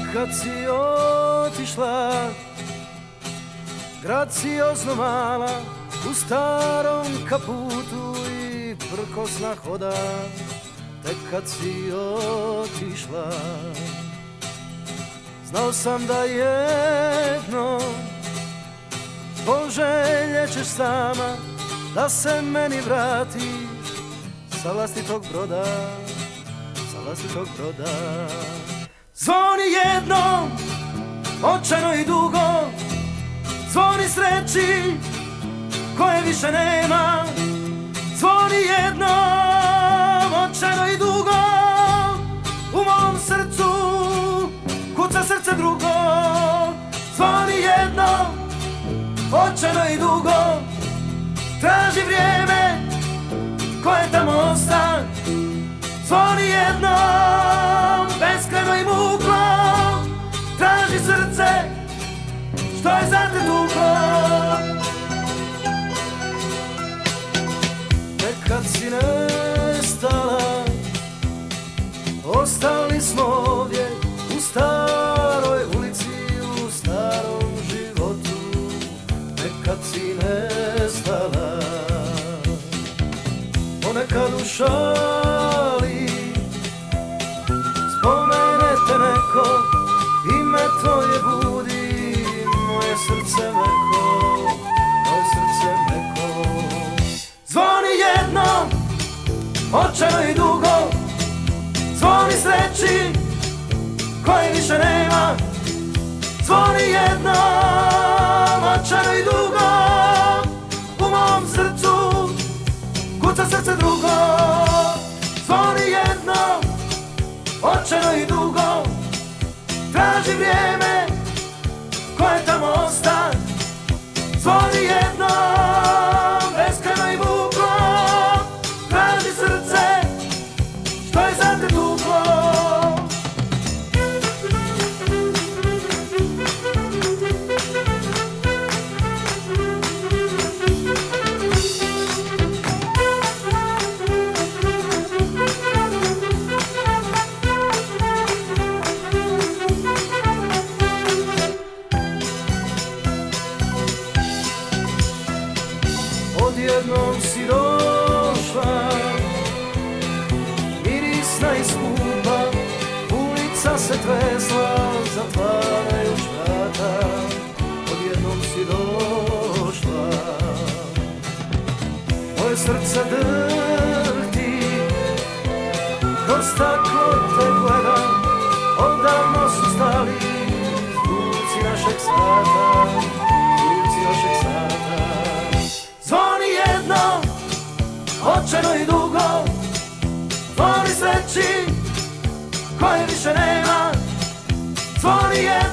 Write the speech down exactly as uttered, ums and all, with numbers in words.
kad si otišla, graciozno mala, u starom kaputu i prkosna hoda, tek kad si otišla. Znao sam da jedno poželjećeš sama, da se meni vrati sa vlastitog broda, sa vlastitog broda. Zvoni jednom, očajno i dugo, zvoni sreći koje više nema. Zvoni jednom, očajno i dugo, u mom srcu kuca srce drugo. Zvoni jednom, očajno i dugo, traži vrijeme koje tamo osta. Zvoni jednom, beskrajno i muklo, traži srce što je za te tuklo. Tek kad si nestala, ostali smo ovdje u staroj ulici, u starom životu. Tek kad si nestala, ponekad u šali spomenete neko, ime tvoje budi moje srce meko, moje srce meko. Zvoni jednom, očajno i dugo, zvoni sreći koje više nema. Zvoni jednom, očajno i dugo, u mom srcu kuca srce drugo. Zvoni jednom, očajno i dugo, traži vrijeme koje tamo osta. Zvoni jednom, beskrajno i muklo, traži srce što je za te tuklo. Odjednom si došla, mirisna i skupa, ulica se tresla, zatvarajuć vrata. Odjednom si došla, moje srce drhti, kroz staklo te gledam, odavno su stali zvuci našeg sata, zvuci našeg sata. Zvoni jednom, očajno i dugo, zvoni sreći koje više nema. Zvoni jednom,